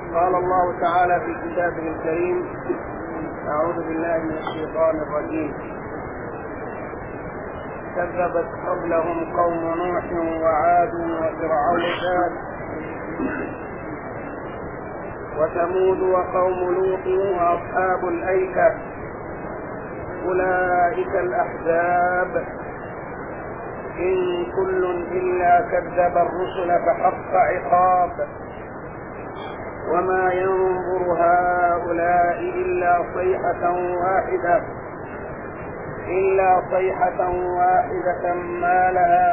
قال الله تعالى في كتابه الكريم: أعوذ بالله من الشيطان الرجيم. كذبت قبلهم قوم نوح وعاد وفرعون ذات وثمود وقوم لوط وأصحاب الأيكة أولئك الأحزاب إن كل إلا كذب الرسل فحق عقاب وما ينظر هؤلاء إلا صيحة واحدة ما لها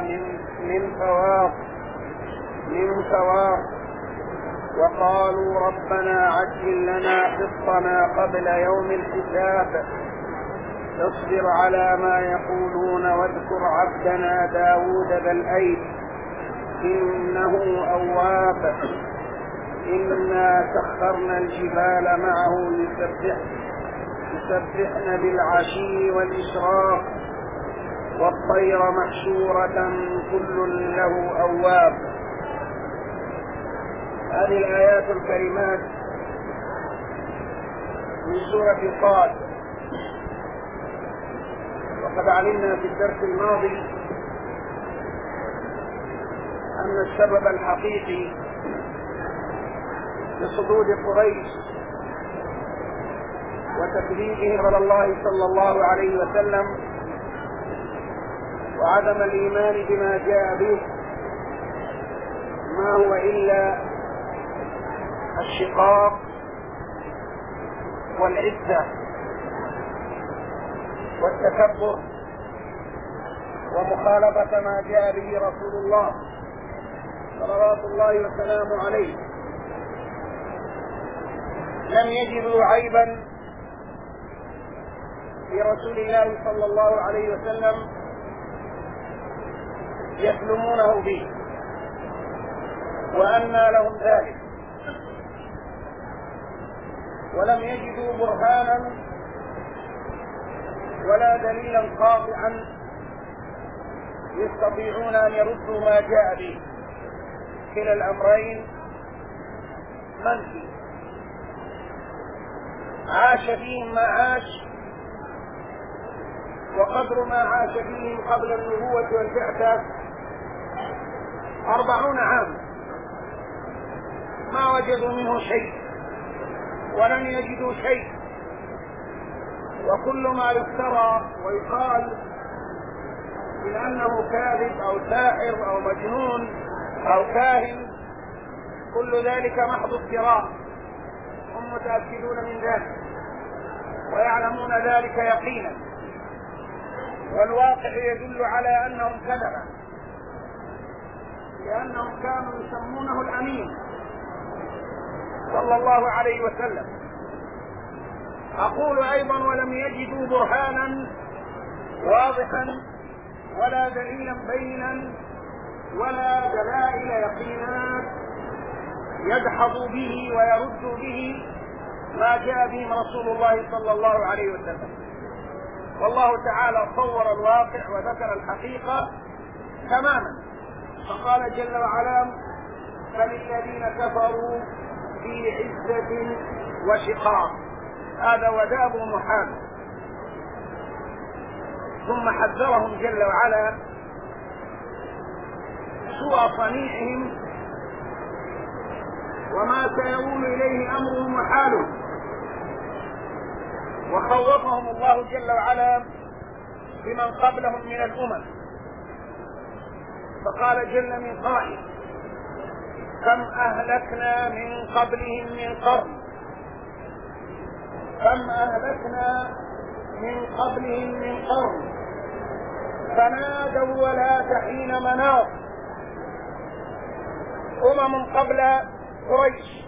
من فواق وقالوا ربنا عجل لنا قسطنا قبل يوم الحساب اصبر على ما يقولون واذكر عبدنا داود ذا الأيد إنه أواب إنا سخرنا الجبال معه يسبحن بالعشي والإشراق والطير محشورة كل له أواب. هذه الآيات الكريمات من سورة صاد. وقد علمنا في الدرس الماضي أن السبب الحقيقي لصدود قريش وتكذيبهم على الله صلى الله عليه وسلم وعدم الإيمان بما جاء به ما هو إلا الشقاق والعزة والتكبر ومخالفة ما جاء به رسول الله صلوات الله وسلامه عليه. لم يجدوا عيبا في رسول الله صلى الله عليه وسلم يسلمونه به، وأنى لهم ذلك، ولم يجدوا برهانا ولا دليلا قاطعا يستطيعون أن يردوا ما جاء به. كلا الأمرين منفي. عاش فيهم ما عاش، وقدر ما عاش فيهم قبل النبوة والبعثة 40 عاما ما وجدوا منه شيء ولم يجدوا شيء. وكل ما يفترى ويقال من أنه كاذب أو ساحر أو مجنون أو كاهن كل ذلك محض افتراء، هم متأكدون من ذلك ويعلمون ذلك يقينا، والواقع يدل على أنهم كذبا، لأنهم كانوا يسمونه الأمين صلى الله عليه وسلم. أقول أيضا ولم يجدوا برهانا واضحا ولا دليلا بينا ولا دلائل يقينات يدحض به ويرد به ما جاء به رسول الله صلى الله عليه وسلم. والله تعالى صور الواقع وذكر الحقيقة تماما، فقال جل وعلا: فللذين كفروا في عزة وشقاق. هذا وداب محال. ثم حذرهم جل وعلا سوء صنيعهم وما سيؤول إليه أمرهم وحالهم، وخوفهم الله جل وعلا بمن قبلهم من الأمم. فقال جل من قائل: كم أهلكنا من قبلهم من قرن فنادوا ولا تحين مناص. قبل قريش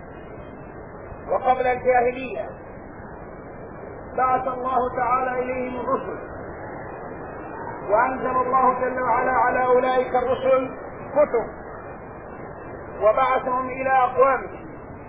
وقبل الجاهلية بعث الله تعالى إليهم الرسل، وأنزل الله جل وعلا على أولئك الرسل كتب وبعثهم إلى أقوامهم.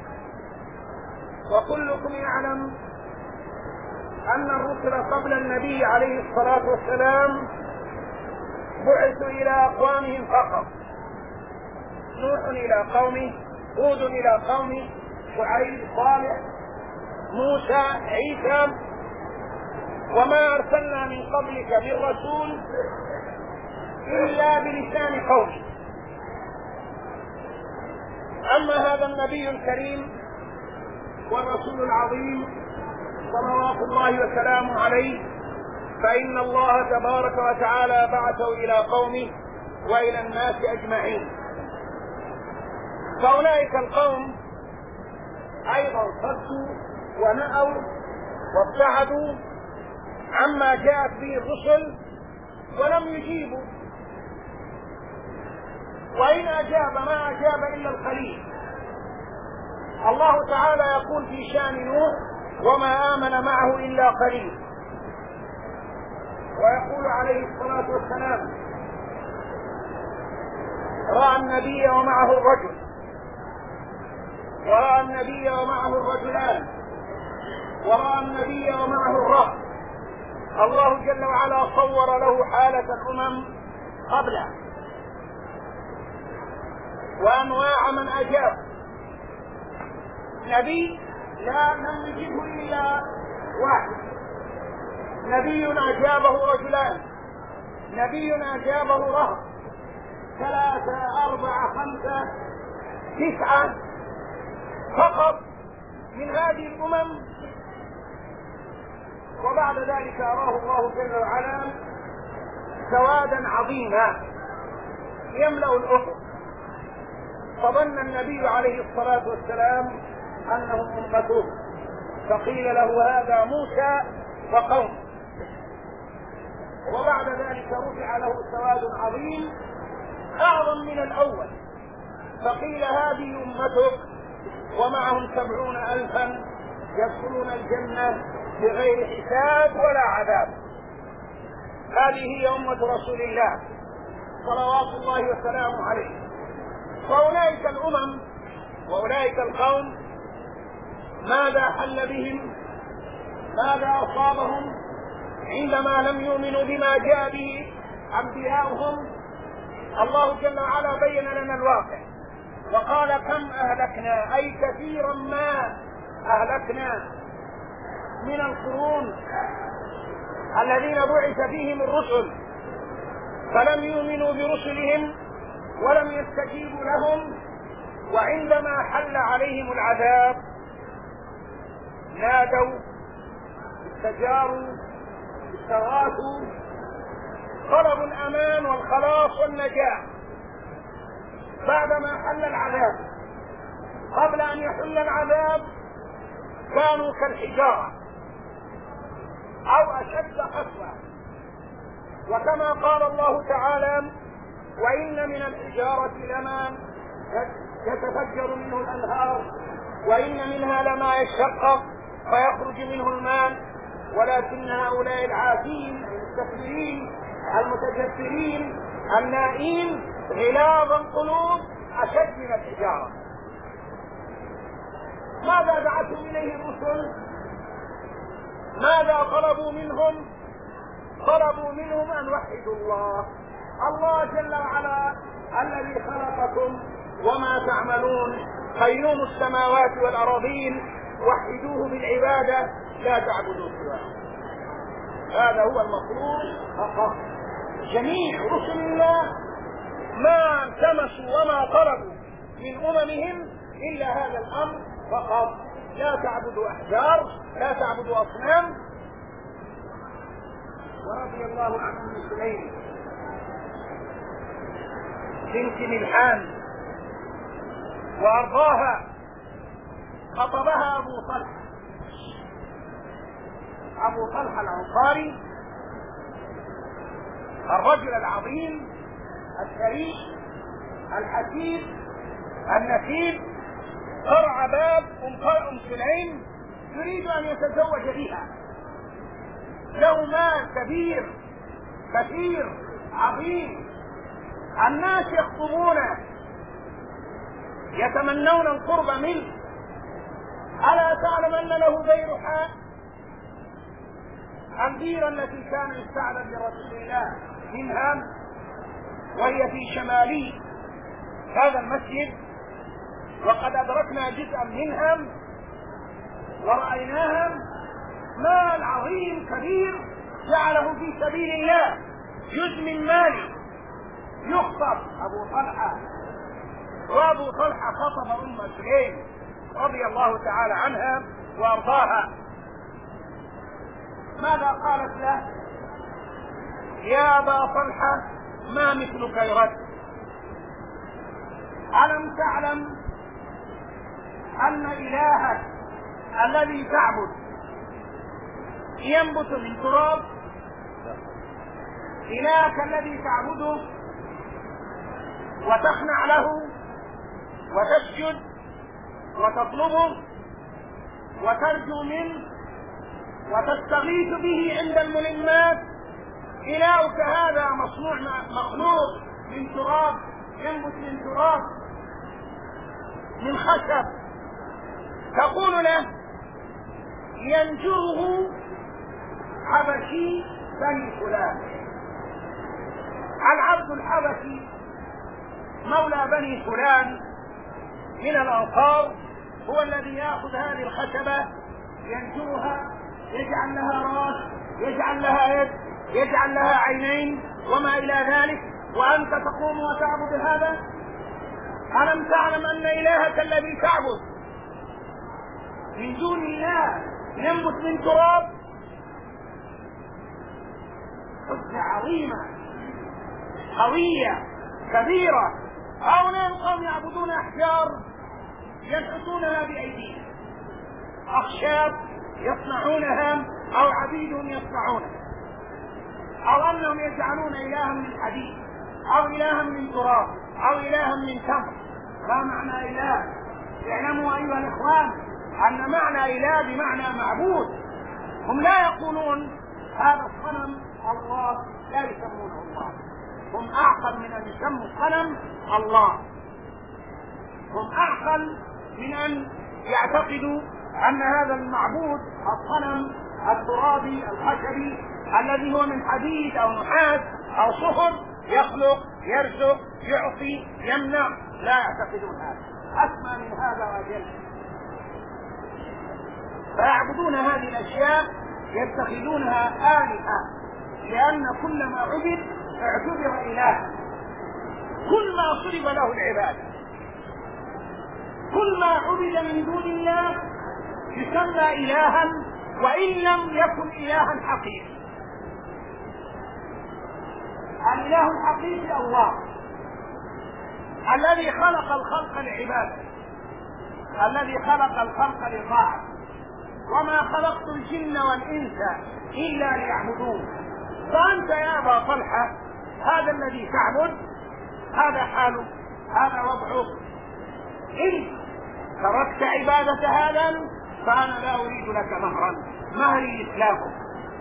وكلكم يعلم أن الرسل قبل النبي عليه الصلاة والسلام بعثوا إلى أقوامهم فقط: نوح إلى قومه، هود إلى قومه، شعيب، صالح، موسى، عيسى، وما أرسلنا من قبلك من رسول إلا بلسان قومه. أما هذا النبي الكريم والرسول العظيم صلوات الله وسلامه عليه فإن الله تبارك وتعالى بعثه إلى قومه وإلى الناس أجمعين. فأولئك القوم أيضا صدوا ونأوا وابتعدوا عما جاءت به الرسل ولم يجيبوا، وإن أجاب ما أجاب إلا القليل. الله تعالى يقول في شأن نوح: وما آمن معه إلا قليل. ويقول عليه الصلاة والسلام: رأى النبي ومعه الرجل، ورأى النبي ومعه الرجلان، ورأى النبي ومعه الرهط. الله جل وعلا صور له حالة الأمم قبله وأنواع من أجاب. نبي لم يجبه إلا واحد، نبي أجابه رجلان، نبي أجابه رهط، 3 4 5 9 فقط من هذه الأمم. وبعد ذلك أراه الله جل وعلا سوادا عظيما يملأ الأفق، فظن النبي عليه الصلاة والسلام أنهم أمته، فقيل له: هذا موسى وقومه. وبعد ذلك رفع له سواد عظيم أعظم من الأول، فقيل: هذه أمتك ومعهم 70,000 يدخلون الجنة بغير حساب ولا عذاب. هذه هي أمة رسول الله صلوات الله وسلامه عليه. فأولئك الأمم وأولئك القوم ماذا حل بهم؟ ماذا أصابهم عندما لم يؤمنوا بما جاء به أنبياؤهم؟ الله جل وعلا بين لنا الواقع وقال: كم أهلكنا، أي كثيرا ما أهلكنا من القرون الذين بعث فيهم الرسل فلم يؤمنوا برسلهم ولم يستجيبوا لهم، وعندما حل عليهم العذاب نادوا، استجاروا، استغاثوا، طلبوا الأمان والخلاص والنجاة بعدما حل العذاب. قبل أن يحل العذاب كانوا كالحجارة أو أشد قسوة، وكما قال الله تعالى: وإن من الحجارة لما يتفجر منه الأنهار وإن منها لما يشقق فيخرج منه الماء ولكن هؤلاء العافين المستكبرين المتجبرين النائين غلاظ القلوب أشد من الحجارة. ماذا دعتهم إليه الرسل؟ ماذا طلبوا منهم؟ طلبوا منهم أن وحدوا الله. الله جل وعلا الذي خلقكم وما تعملون، قيوم السماوات والأراضين، وحدوه بالعبادة لا تعبدوا سواه. هذا هو المطلوب فقط. جميع رسل الله ما التمسوا وما طلبوا من أممهم إلا هذا الأمر فقط: لا تعبدوا أحجار، لا تعبدوا أصنام. ورضي الله عن أم سليم بنت ملحان وأرضاها، خطبها أبو طلحة الأنصاري، الرجل العظيم الشريف الحكيم النسيب، قرع باب أم سليم يريد أن يتزوج بها. له مال كبير كثير عظيم، الناس يخطبونه يتمنون القرب منه. ألا تعلم أن له بيرحاء، الديرة التي كان يستعبد لرسول الله منها، وهي في شمالي هذا المسجد، وقد أدركنا جزءا منهم ورأيناهم. مال عظيم كبير جعله في سبيل الله، جزء من ماله يخطب أبو طلحة، وأبو طلحة خطب أم سليم رضي الله تعالى عنها وأرضاها. ماذا قالت له؟ يا أبا طلحة ما مثلك يرد، ألم تعلم أن إلهك الذي تعبد ينبت من تراب؟ إلهك الذي تعبده وتخنع له وتسجد وتطلبه وترجو منه وتستغيث به عند الملمات، إلهك هذا مخلوق من تراب، ينبت من تراب، من خشب، تقول له ينجره حبشي بني فلان. العبد الحبشي مولى بني فلان من الأنصار هو الذي يأخذ هذه الخشبة ينجرها، يجعل لها راس، يجعل لها يد، يجعل لها عينين وما إلى ذلك، وأنت تقوم وتعبد هذا؟ ألم تعلم أن إلهك الذي تعبد من دون الله ينبت من تراب؟ حجة عظيمة قوية كبيرة. هؤلاء القوم يعبدون أحجار ينحتونها بأيديهم، أخشاب يصنعونها أو عبيدهم يصنعونها، أو أنهم يجعلون إلها من حديد أو إلها من تراب أو إلها من تمر. ما معنى إله؟ اعلموا أيها الإخوان أن معنى إله بمعنى معبود. هم لا يقولون هذا الصنم الله، لا يسمونه الله، هم أعقل من أن يسموا الصنم الله، هم أعقل من أن يعتقدوا أن هذا المعبود الصنم الترابي الخشبي الذي هو من حديد أو نحاس أو صخر يخلق يرزق يعطي يمنع، لا يعتقدون هذا، أسمى من هذا وأجل. فيعبدون هذه الأشياء يتخذونها آلهة، لأن كل ما عبد اعتبر إله، كل ما صرف له العبادة، كل ما عبد من دون الله يسمى إلها وإن لم يكن إلها حقيقي. الإله الحقيقي الله الذي خلق الخلق لعباده، الذي خلق الخلق لطاعته، وما خلقت الجن والإنس إلا ليعبدون. فأنت يا أبا طلحة هذا الذي تعبد، هذا حاله، هذا وضعه. إن تركت عبادة هذا فأنا لا أريد لك مهرا، مهري إسلامك.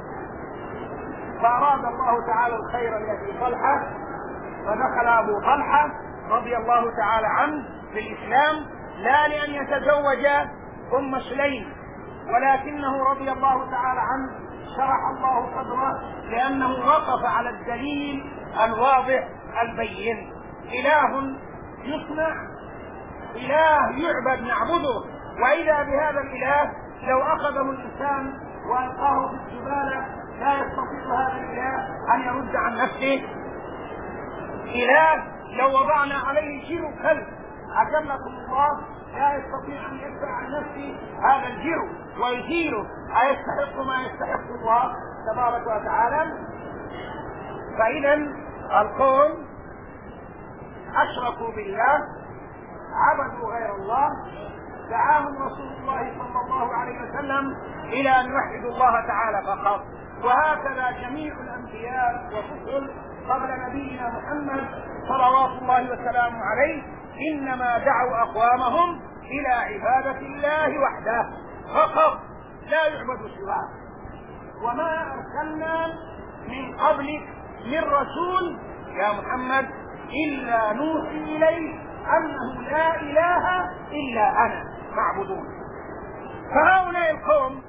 فأراد الله تعالى الخير لأبي طلحة، فدخل أبو طلحة رضي الله تعالى عنه في الإسلام لا لأن يتزوج أم سليم، ولكنه رضي الله تعالى عنه شرح الله صدره لأنه وقف على الدليل الواضح البين. إله يصنع، إله يعبد نعبده، وإذا بهذا الإله لو أخذه الإنسان وألقاه في الزبالة لا يستطيع هذا الإله أن يرد عن نفسه. إله لو وضعنا عليه جير كلب أجلكم الله لا يستطيع أن يدفع عن نفسه هذا الجير ويزيله، أيستحق ما يستحق الله تبارك وتعالى. فإذا القوم أشركوا بالله، عبدوا غير الله، دعاهم رسول الله صلى الله عليه وسلم إلى أن يوحدوا الله تعالى فقط. وهكذا جميع الأنبياء والرسل قبل نبينا محمد صلوات الله وسلامه عليه إنما دعوا أقوامهم إلى عبادة الله وحده فقط، لا يعبد سواه. وما أرسلنا من قبلك من رسول يا محمد إلا نوحي إليه أنه لا إله إلا أنا فاعبدون. فهؤلاء القوم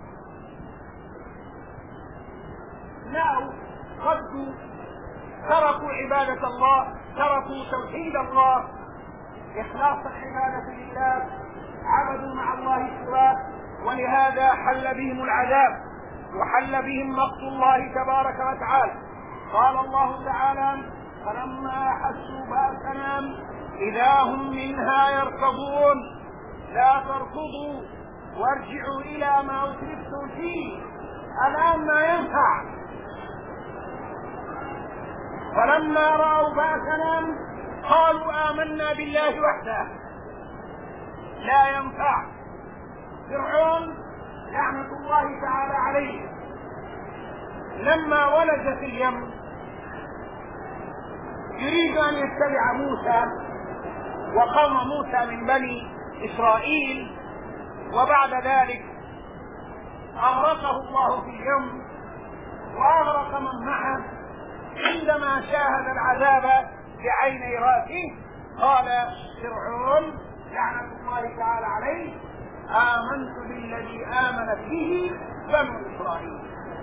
نأوا صدوا، تركوا عبادة الله، تركوا توحيد الله، إخلاص العبادة لله عبدوا مع الله سواه، ولهذا حل بهم العذاب وحل بهم مقت الله تبارك وتعالى. قال الله تعالى: فلما أحسوا بأسنا إذا هم منها يركضون لا تركضوا وارجعوا إلى ما أترفتم فيه الآن ما ينفع. فلما رأوا بأسنا قالوا آمنا بالله وحده لا ينفع. فرعون لعنة الله تعالى عليه لما ولج في اليم يريد أن يتبع موسى وقوم موسى من بني إسرائيل، وبعد ذلك أغرقه الله في اليم وأغرق من معه. عندما شاهد العذاب بعيني رأسه قال فرعون لعنة الله تعالى عليه: آمنت بالذي آمنت به بنو إسرائيل.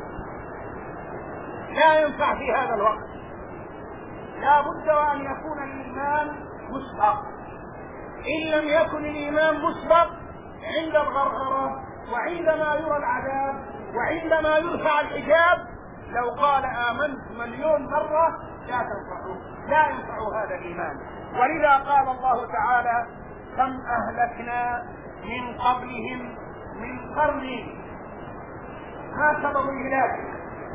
لا ينفع في هذا الوقت، لا بد أن يكون الإيمان مسبق. إن لم يكن الإيمان مسبق عند الغرغرة وعندما يرى العذاب وعندما يرفع الحجاب لو قال آمنت مليون مرة لا ينفع هذا الإيمان. ولذا قال الله تعالى: كم أهلكنا من قبلهم من قرن. ما سبب الهلاك؟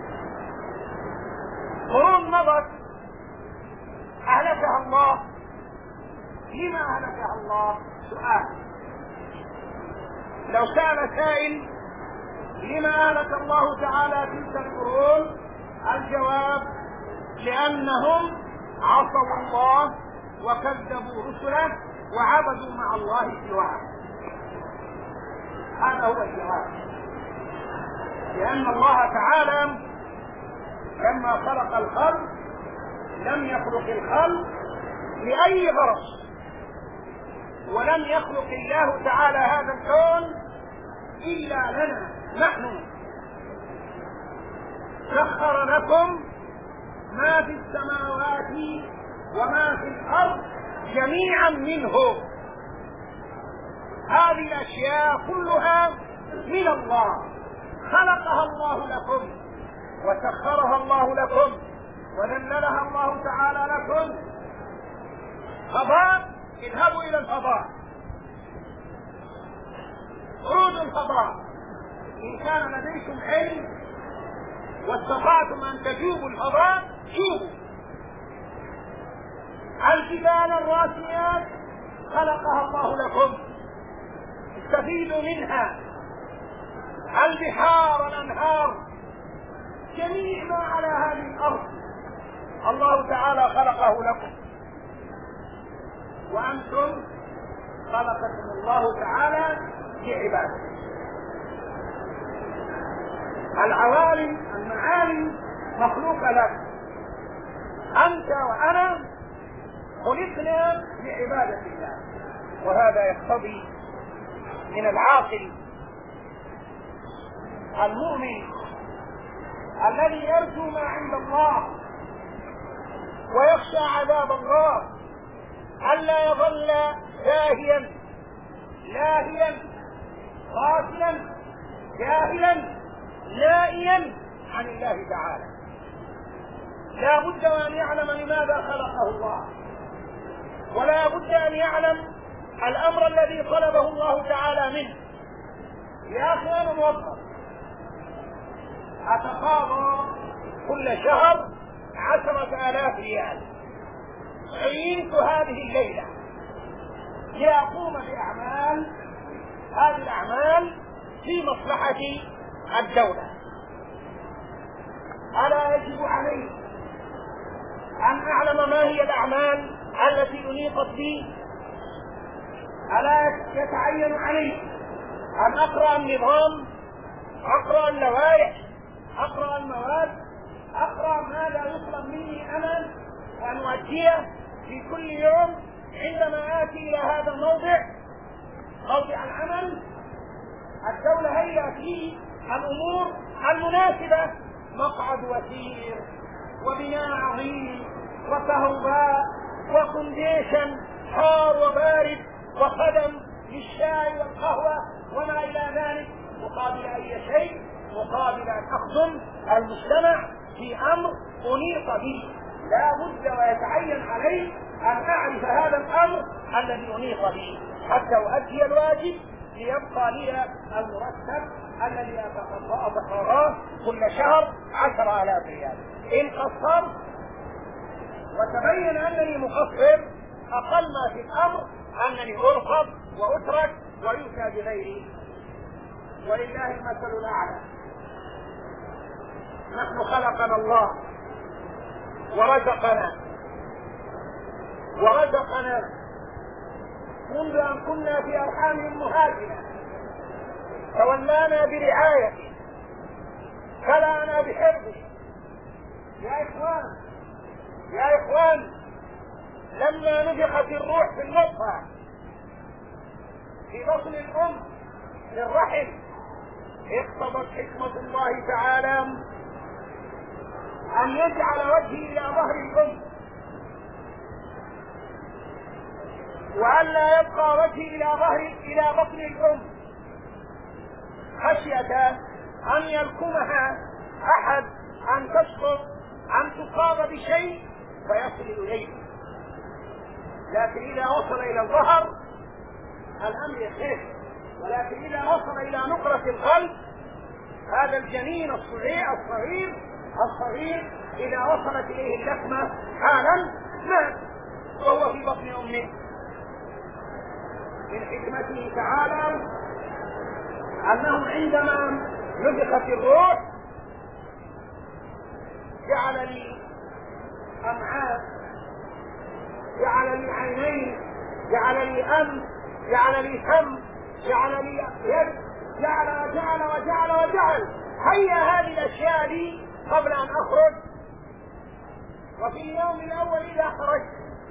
قرون مضت أهلكها الله. لما أهلكها الله؟ سؤال. لو سأل سائل لما أهلك الله تعالى تلك القرون، الجواب: لأنهم عصوا الله وكذبوا رسله وعبدوا مع الله سواه. هذا هو الجواب. لأن الله تعالى لما خلق الخلق لم يخلق الخلق لأي غرض، ولم يخلق الله تعالى هذا الكون إلا لنا نحن. سخر لكم ما في السماوات وما في الأرض جميعا منه. هذه الأشياء كلها من الله، خلقها الله لكم وسخرها الله لكم وذللها الله تعالى لكم. فضاء، اذهبوا إلى الفضاء، خذوا الفضاء. إن كان لديكم علم واستطعتم أن تجوبوا الفضاء جوبوا. الجبال الراسيات خلقها الله لكم، استفيدوا منها. البحار، الأنهار، جميع ما على هذه الأرض الله تعالى خلقه لكم، وأنتم خلقكم الله تعالى لعبادته. العوالم، المعالم مخلوقة لك. أنت وأنا خلقنا لعبادة الله، وهذا يقتضي من العاقل المؤمن الذي يرجو ما عند الله ويخشى عذاب الله ألا يظل لاهيا غافلا جاهلا نائيا عن الله تعالى. لا بد أن يعلم لماذا خلقه الله، ولا بد أن يعلم الأمر الذي طلبه الله تعالى منه. يا أخي أنا موظف أتقاضى كل شهر 10,000 ريال، عينت هذه الليلة لأقوم بأعمال، هذه الأعمال في مصلحة الدولة. ألا يجب علي أن أعلم ما هي الأعمال التي أنيقت بي؟ ألا يتعين علي أن أقرأ النظام، أقرأ اللوائح، أقرأ المواد، أقرأ ماذا يطلب مني أنا وأن أؤديه في كل يوم عندما آتي إلى هذا الموضع، موضع العمل؟ الدولة هي فيه الأمور المناسبة، مقعد وسير وبناء عظيم وكهرباء وكونديشن حار وبارد وخدم للشاي والقهوة وما إلى ذلك، مقابل أي شيء، مقابل أن أخدم المجتمع في أمر أنيط به. لا بد ويتعين علي أن أعرف هذا الأمر الذي أنيط به حتى أؤدي الواجب، ليبقى لي المرتب الذي أتقاضاه كل شهر 10,000 ريال. إن قصرت وتبين أنني مقصر، أقل ما في الأمر أنني أرفض وأترك ويؤتى بغيري، ولله المثل الأعلى. نحن خلقنا الله ورزقنا منذ أن كنا في أرحام أمهاتنا، تولانا برعايته، خلقنا بحفظه. يا إخوان، لما نفخت الروح في النطفة في بطن الأم للرحم، اقتضت حكمة الله تعالى أن يجعل وجهي إلى ظهر الأم، وألا يبقى وجهي إلى بطن الأم، خشية أن يلكمها أحد، أن تسقط، أن تصاب بشيء فيصل إليه. لكن إذا وصل إلى الظهر الأمر يخف، ولكن إذا وصل إلى نقرة القلب، هذا الجنين الصغير إذا وصلت إليه اللكمة حالا مات وهو في بطن أمه. من حكمته تعالى أنه عندما نفخت الروح جعل لي أمعاء، جعل لي عينين، جعل لي أنف، جعل لي فم، جعل لي يد، وجعل. هيا هذه الأشياء لي قبل أن أخرج، وفي اليوم الأول إذا خرجت،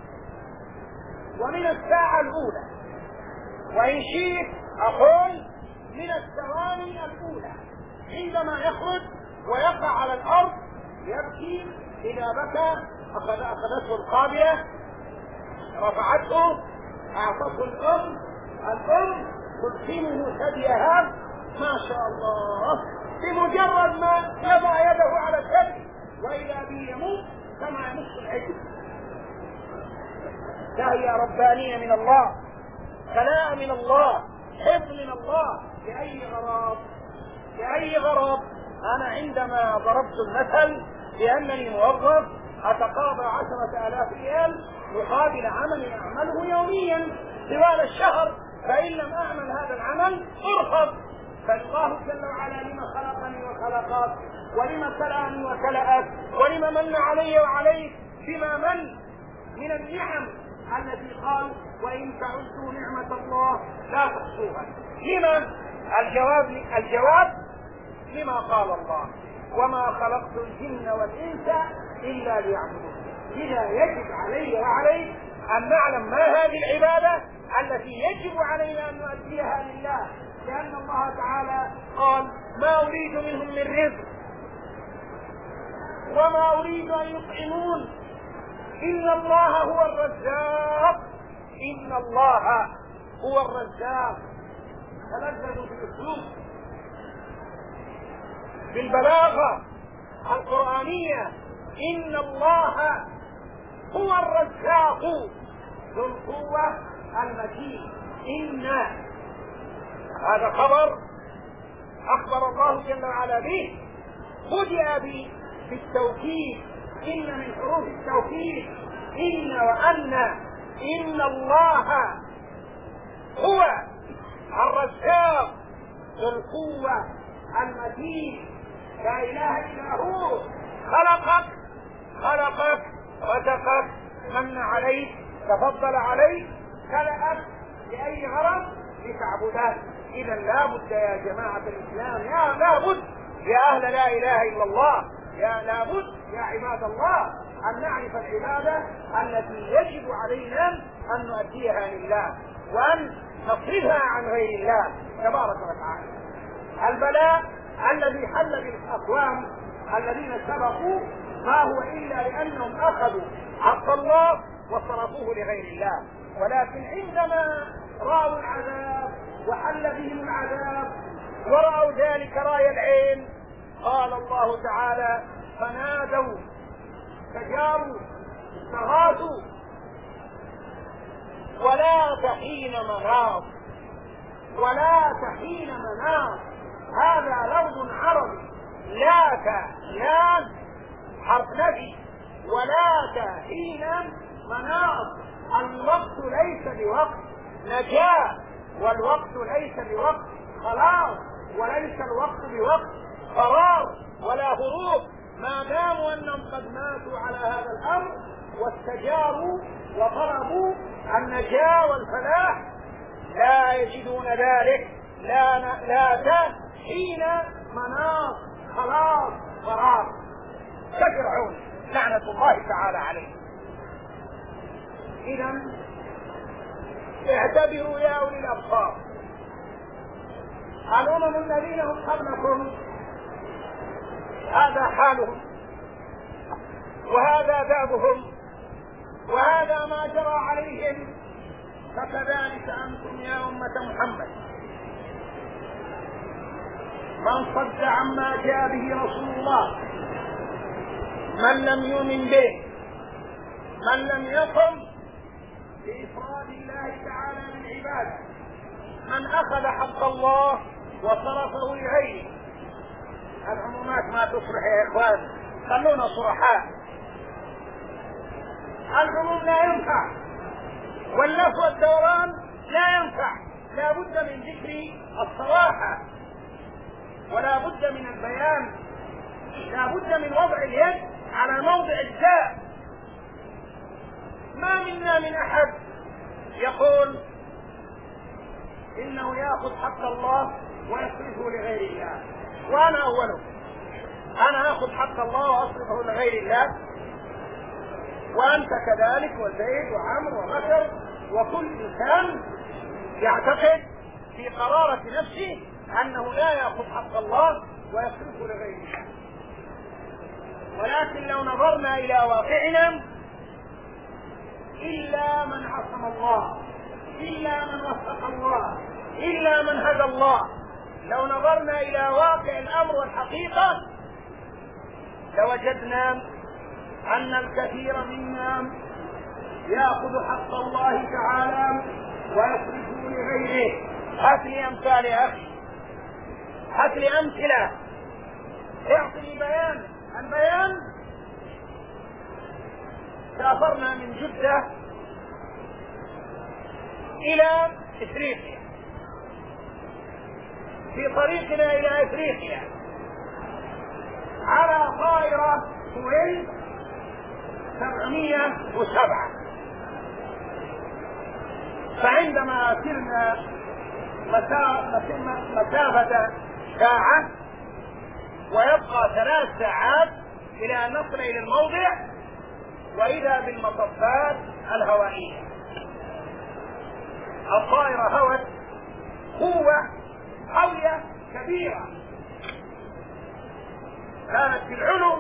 ومن الساعة الأولى، وإن شئت أقول من الثواني الأولى، عندما يخرج ويقع على الأرض يبكي. إذا بكى أخذته القابلة، رفعته، أعطته الأم تلقمه ثديها، ما شاء الله، بمجرد ما يضع يده على الثدي وإذا به يموت كما يمس العجل. فهي ربانية من الله، خلاء من الله، حفظ من الله. لأي غرض؟ أنا عندما ضربت المثل بأنني موظف أتقاضى 10,000 ريال مقابل عمل أعمله يوميا طوال الشهر، فإن لم أعمل هذا العمل أرفض. فالله جل وعلا لما خلقني وخلقك، ولما كلأني وكلأك، ولما من علي وعليك، بما من النعم التي قال وإن تعدوا نعمة الله لا تحصوها. لما؟ الجواب لما قال الله وما خلقت الجن والإنس إلا ليعبدون. إذا يجب علي وعليك أن نعلم ما هذه العبادة التي يجب علينا أن نؤديها لله، لأن الله تعالى قال ما أريد منهم من رزق وما أريد أن يطعمون إن الله هو الرزاق. تلذذوا بالأسلوب، بالبلاغة القرآنية. إن الله هو الرزاق ذو القوة المتين. إن هذا خبر أخبر الله جل وعلا به، بدأ بالتوكيد. إن من حروف التوكيد إن وأن. إن الله هو الرزاق ذو القوة المتين، لا إله إلا هو. خلقك رزقك، من عليك، تفضل عليك، خلقك لأي غرض؟ لتعبده. إذا لا بد يا جماعة الإسلام، لا بد يا أهل لا إله إلا الله، لا بد يا عباد الله أن نعرف العبادة التي يجب علينا أن نؤديها لله وأن نصرفها عن غير الله تبارك وتعالى. البلاء الذي حل بالأقوام الذين سبقوا ما هو إلا لأنهم أخذوا حق الله وصرفوه لغير الله. ولكن عندما رأوا العذاب وحل بهم العذاب ورأوا ذلك رأي العين، قال الله تعالى: فنادوا، فجاروا، استغاثوا، ولا تحين مناص، ولا تحين مناص. هذا لفظ عربي، لا حرف نفي، ولا تحين مناص. الوقت ليس بوقت نجاة، والوقت ليس بوقت خلاص، وليس الوقت بوقت فرار ولا هروب. ما داموا انهم قد ماتوا على هذا الامر واستجاروا وطلبوا النجاة والفلاح، لا يجدون ذلك، لا حين مناص، خلاص، فرار، كفرعون لعنة الله تعالى عليه. إذا اعتبروا يا أولي الأبصار، الأمم الذين هم قبلكم هذا حالهم، وهذا دابهم، وهذا ما جرى عليهم، فكذلك أنتم يا أمة محمد. من صد عما جاء به رسول الله، من لم يؤمن به، من لم يقم بإفراد الله تعالى بالعبادة، من أخذ حق الله وصرفه لغيره. العمومات ما تصلح يا إخوان، خلونا صرحاء. العموم لا ينفع، واللف والدوران لا ينفع، لا بد من ذكر الصراحة، ولا بد من البيان، لا بد من وضع اليد على موضع الداء. ما منا من أحد يقول إنه يأخذ حق الله ويصرفه لغير الله، وأنا أوله. أنا أخذ حق الله وأصرفه لغير الله، وأنت كذلك، وزيد وعمر وبكر، وكل إنسان يعتقد في قرارة نفسه أنه لا يأخذ حق الله ويصرفه لغير الله. ولكن لو نظرنا إلى واقعنا، إلا من عصم الله، إلا من وفق الله، إلا من هدى الله، لو نظرنا إلى واقع الأمر والحقيقة لوجدنا أن الكثير منا يأخذ حق الله تعالى ويصرفه لغيره. هات لي أمثال يا أخي، هات لي أمثلة، اعطني بيان. البيان: سافرنا من جدة إلى إفريقيا، في طريقنا إلى إفريقيا على طائرة سويس 707. فعندما سرنا مسافة ساعة ويبقى 3 ساعات إلى أن نصل إلى الموضع، وإذا بالمطبات الهوائية. الطائرة هوت قوة هوية كبيرة، كانت في العلو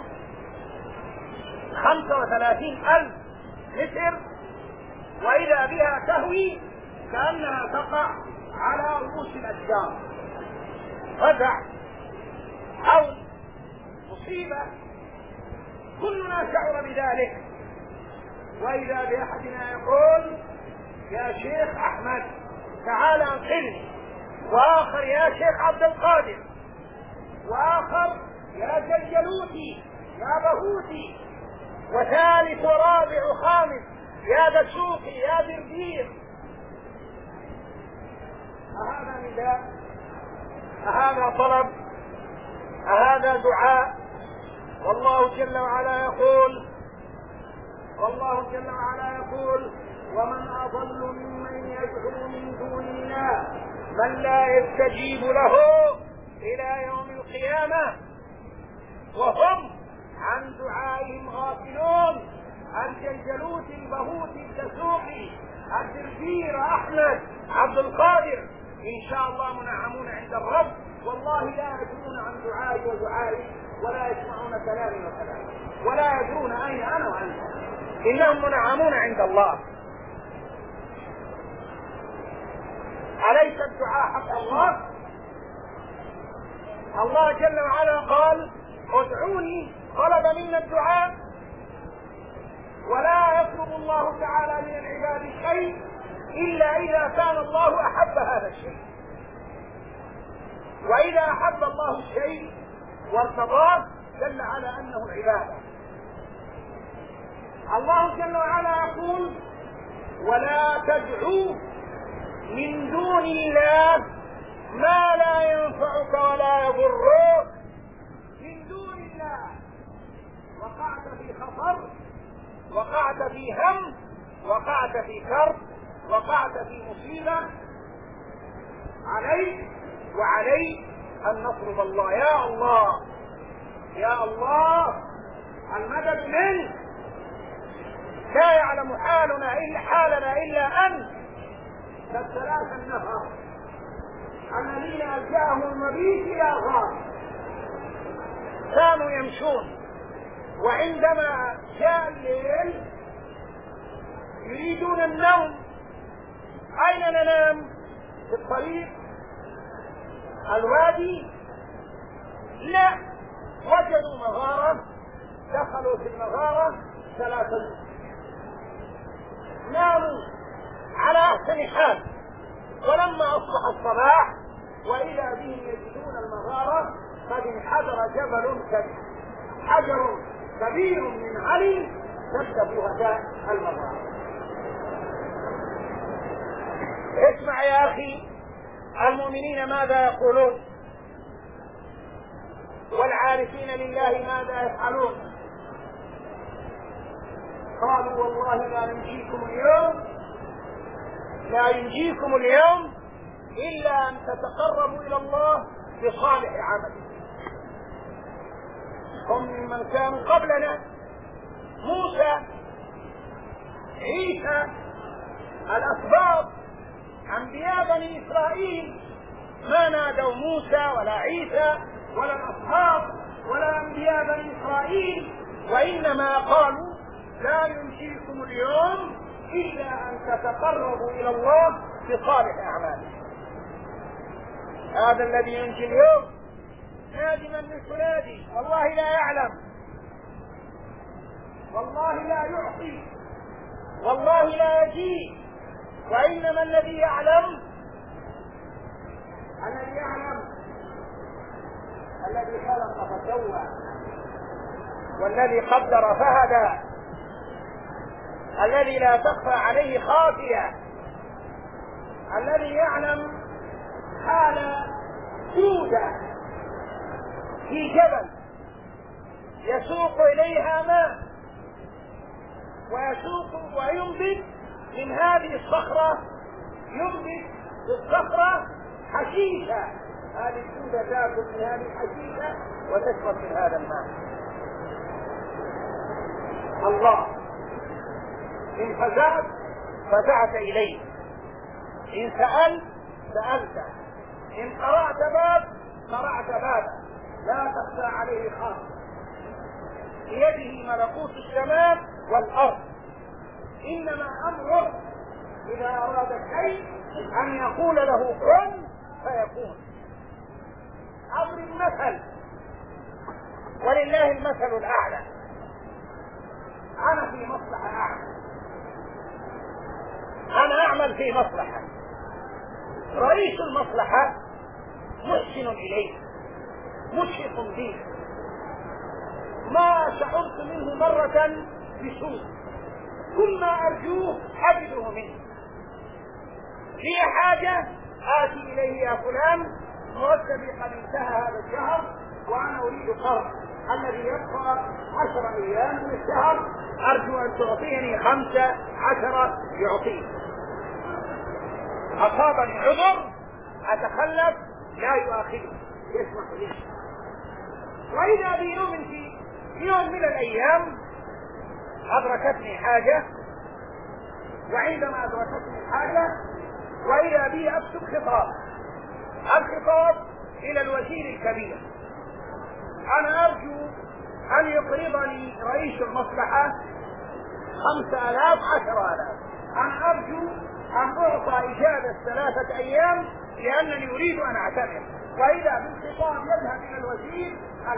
35,000 متر، وإذا بها تهوي كأنها تقع على رؤوس الأشجار. فزع أو مصيبة، كلنا شعر بذلك. وإذا بأحدنا يقول: يا شيخ أحمد تعال انقلني، وآخر: يا شيخ عبد القادر، وآخر: يا جلجلوتي، يا بهوتي، وثالث ورابع وخامس: يا دسوقي، يا دردير. أهذا نداء؟ أهذا طلب؟ أهذا دعاء؟ والله جل وعلا يقول: ومن أضل ممن يدعو من دون الله من لا يستجيب له إلى يوم القيامة وهم عن دعائهم غافلون. الجلجلوت، البهوت، الدسوقي، الدردير، أحمد، عبد القادر إن شاء الله منعمون عند الرب، والله لا يدرون عن دعائي ودعائي، ولا يسمعون كلامي وكلامي، ولا يدرون أين أنا وأنت، إنهم منعمون عند الله. حق الله؟ الله جل وعلا قال ادعوني، طلب منا الدعاء، ولا يطلب الله تعالى من العباد شيء إلا إذا كان الله أحب هذا الشيء. وإذا أحب الله الشيء وارتضاه دل على أنه العبادة. الله جل وعلا يقول ولا تدعوا من دون الله ما لا ينفعك ولا يضرك. من دون الله وقعت في خطر، وقعت في هم، وقعت في كرب، وقعت في مصيبة، عليك وعليك أن نطلب الله. يا الله يا الله المدد منك، لا يعلم حالنا إلا أنت. فالثلاثة النفر الذين ألجأهم المبيت إلى غار كانوا يمشون، وعندما جاء الليل يريدون النوم. أين ننام؟ في الطريق؟ الوادي؟ لا، وجدوا مغارة، دخلوا في المغارة ثلاثة، ناموا على أحسن حال. ولما أصبح الصباح وإذا بهم يجدون المغارة قد انحدر حجر كبير من علي سد فوهة المغارة. اسمع يا أخي المؤمنين ماذا يقولون، والعارفين لله ماذا يفعلون. قالوا والله لا ينجيكم اليوم إلا أن تتقربوا إلى الله بصالح عمل. هم ممن كانوا قبلنا، موسى، عيسى، الأسباط، أنبياء بني إسرائيل ما نادوا موسى ولا عيسى ولا الأسباط ولا أنبياء بني إسرائيل، وإنما قالوا لا ينجيكم اليوم إلا أن تتقربوا إلى الله بصالح أعمالكم. هذا الذي ينجي اليوم نادي من تنادي، والله لا يعلم، والله لا يعطي، والله لا يجيب، وإنما الذي يعلم الذي خلق فسوى، والذي قدر فهدى، الذي لا تخفى عليه خافية، الذي يعلم حال دودة في جبل يسوق إليها ماء ويسوق وينبت من هذه الصخرة، ينبت بالصخرة حشيشة، هذه الدودة تأكل من هذه الحشيشة وتشرب من هذا الماء. الله إن فزعت إليه، إن سألت، إن قرأت بابا، لا تخفى عليه خافية. بيده ملكوت السماء والأرض، إنما أمره إذا أراد شيء أن يقول له كن فيكون. أضرب المثل ولله المثل الأعلى. أنا في مصلحة أنا أعمل في مصلحة، رئيس المصلحة محسن إليه، مشفق به، ما شعرت منه مرة بسوء، كل ما أرجوه أجده منه. في حاجة آتي إليه يا فلان، مرتبي قد انتهى هذا الشهر وأنا أريد قرض الذي يبقى 10 أيام من الشهر، أرجو أن تعطيني 15 يعطيني. أصابني عذر أتخلف لا يؤاخذني، يسمح لي. وإذا في يوم من الأيام أدركتني حاجة، وعندما أدركتني حاجة وإذا بي أكتب الخطاب إلى الوزير الكبير، أنا أرجو أن يقرضني رئيس المصلحة 5000 10,000، أنا أرجو أن أعطى إجازة 3 أيام لأنني أريد أن أعتمر، وإذا بالخطاب يذهب إلى الوزير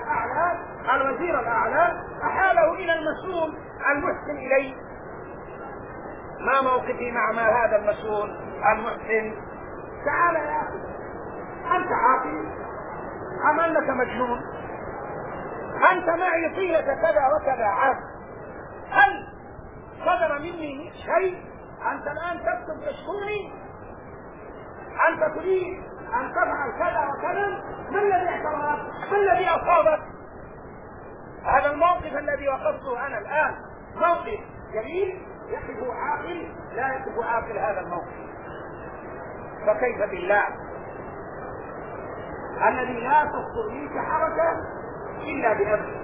الأعلى أحاله إلى المسؤول المحسن إليه. ما موقفي مع هذا المسؤول المحسن؟ تعال يا أخي، أنت عاقل أم أنك مجنون؟ أنت معي طيلة كذا وكذا عام، هل صدر مني شيء؟ أنت الآن تكتب تشكوني؟ أنت تريد أن تفعل كذا وكذا؟ ما الذي اعترضك؟ ما الذي أصابك؟ هذا الموقف الذي وقفته أنا الآن موقف جميل يقف عاقل، لا يقف عاقل هذا الموقف. فكيف بالله الذي لا تصدر منك حركة إلا بأمره،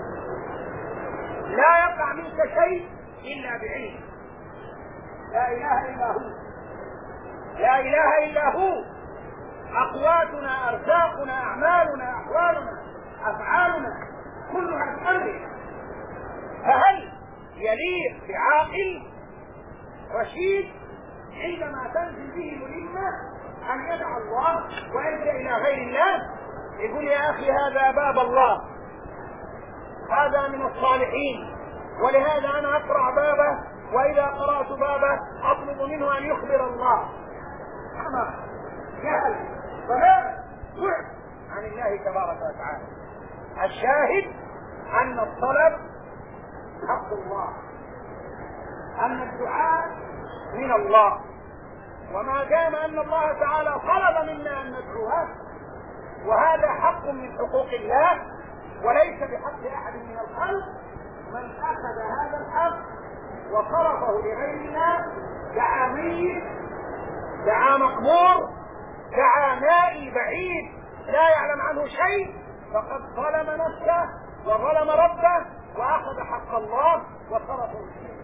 لا يقع منك شيء إلا بعلم، لا إله إلا هو، لا إله إلا هو. أقواتنا، أرزاقنا، أعمالنا، أحوالنا، أفعالنا كلها بأمره. فهل يليق بعاقل رشيد عندما تنزل به مهمة أن يدع الله ويلجأ إلى غير الله؟ يقول يا أخي هذا باب الله، هذا من الصالحين، ولهذا أنا أقرأ بابه، وإذا قرأت بابه أطلب منه أن يخبر الله. أما جهل ضلال بعد عن الله تبارك وتعالى. الشاهد أن الطلب حق الله، أن الدعاء من الله، وما دام أن الله تعالى طلب منا أن ندعوه، وهذا حق من حقوق الله وليس بحق أحد من الخلق، من أخذ هذا الحق وصرفه لغير الله دعا ميت، دعا مقبور، دعا نائي بعيد لا يعلم عنه شيء، فقد ظلم نفسه وظلم ربه وأخذ حق الله وصرفه فيه.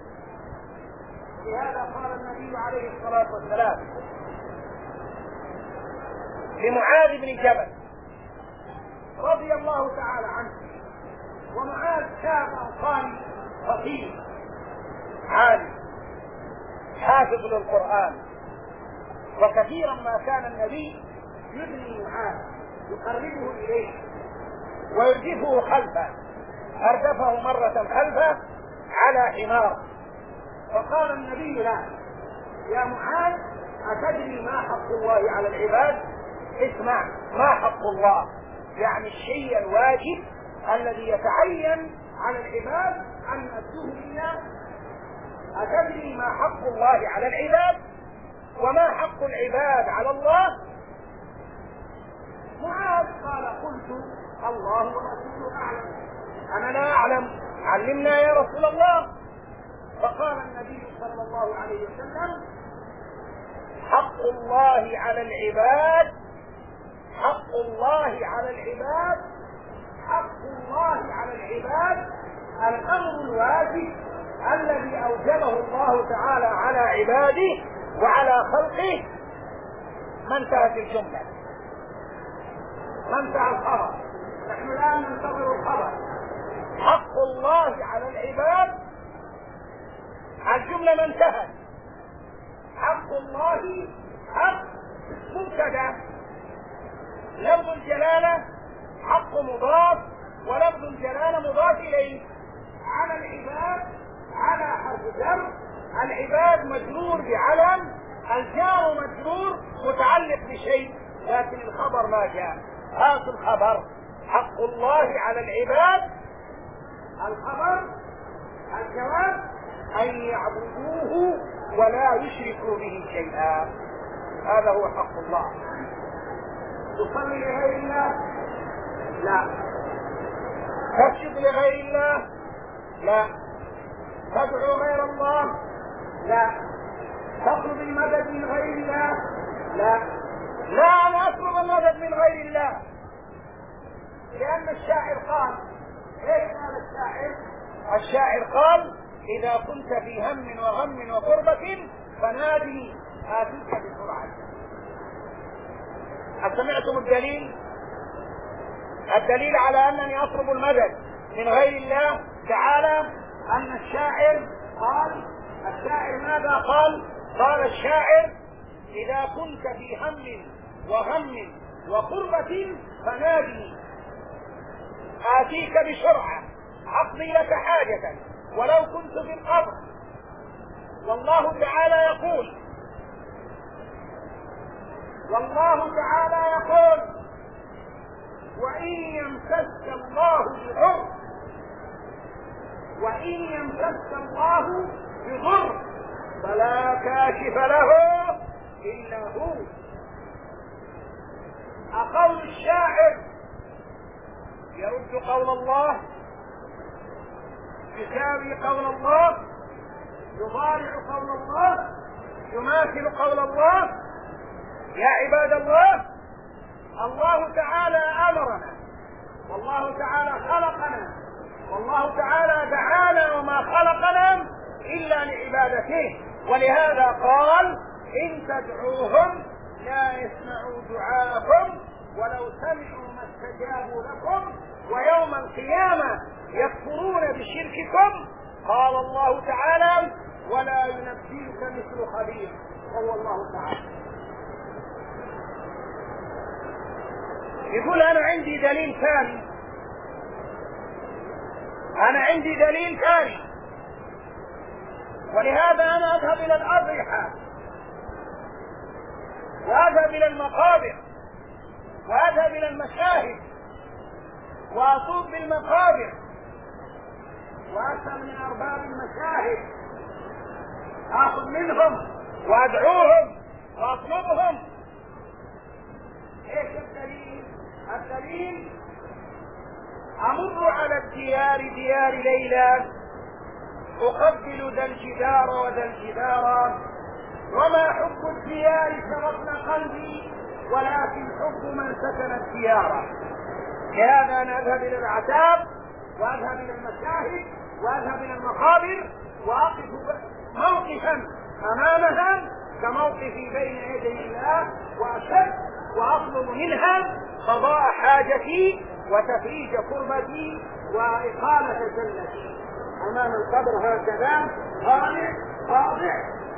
لهذا قال النبي عليه الصلاة والسلام لمعاذ بن جبل رضي الله تعالى عنه، ومعاذ شاب أنصاري فقيه عالم حافظ للقرآن، وكثيرا ما كان النبي يدني معاذ يقربه إليه ويردفه خلفه، أردفه مرة خلفه على حمار، فقال النبي له يا معاذ أتدري ما حق الله على العباد؟ اسمع، ما حق الله يعني الشيء الواجب الذي يتعين على العباد أن يؤدوه لله. أتدري ما حق الله على العباد وما حق العباد على الله؟ معاذ قال قلت الله ورسوله أعلم، أنا لا أعلم، علمنا يا رسول الله. فقال النبي صلى الله عليه وسلم حق الله على العباد، حق الله على العباد، حق الله على العباد الأمر الواجب الذي أوجبه الله تعالى على عباده وعلى خلقه. ما انتهت الجملة، ما انتهى الخبر، نحن الآن ننتظر الخبر. حق الله على العباد، الجملة ما انتهت. حق الله حق مبتدا، لفظ الجلالة حق مضاف، ولفظ الجلالة مضاف إليه. على العباد على حرف جر، العباد مجرور بعلم، الجار مجرور متعلق بشيء، لكن الخبر ما جاء. هات الخبر حق الله على العباد، الخبر الجواب أن يعبدوه ولا يشركوا به شيئا، هذا هو حق الله. تصلي لغير الله؟ لا. تسجد لغير الله؟ لا. تدعو غير الله؟ لا. تطلب المدد من غير الله؟ لا. لا أنا أطلب المدد من غير الله، لأن الشاعر قال، ايش قال الشاعر؟ الشاعر قال إذا كنت في هم وغم وكربة فنادي آتيك بسرعة. أسمعتم الدليل؟ الدليل على أنني أطلب المدد من غير الله تعالى أن الشاعر قال، الشاعر ماذا قال؟ قال الشاعر: إذا كنت في هم وغم وقربة فنادني آتيك بسرعة أقضي لك حاجة ولو كنت في القبر. والله تعالى يقول وإن يمسسك الله بضر فلا كاشف له إلا هو. أقول الشاعر يرد قول الله، يساوي قول الله، يضارع قول الله، يماثل قول الله؟ يا عباد الله، الله تعالى أمرنا، والله تعالى خلقنا، والله تعالى دعانا وما خلقنا إلا لعبادته. ولهذا قال: إن تدعوهم لا يسمعوا دعاءكم ولو سمعوا ما استجابوا لكم ويوم القيامة يكفرون بشرككم. قال الله تعالى: ولا ينبئك مثل خبير. هو الله تعالى يقول: أنا عندي دليل ثاني، ولهذا أنا أذهب إلى الأضرحة وأذهب إلى المقابر وأذهب إلى المشاهد وأطوف بالمقابر وأسأل من أرباب المشاهد، آخذ منهم وأدعوهم وأطلبهم. إيش الدليل؟ أمر على ديار ليلى أقبل ذا الجدار وذا الجدار وما حب الديار شغفن قلبي ولكن حب من سكن الديار. لهذا أنا أذهب إلى الأعتاب وأذهب إلى المشاهد وأذهب إلى المقابر وأقف موقفا أمامها كموقفي بين يدي الله وأشد، وأطلب منها قضاء حاجتي وتفريج كربتي وإقامة جنتي أمام القبر، هكذا خاضع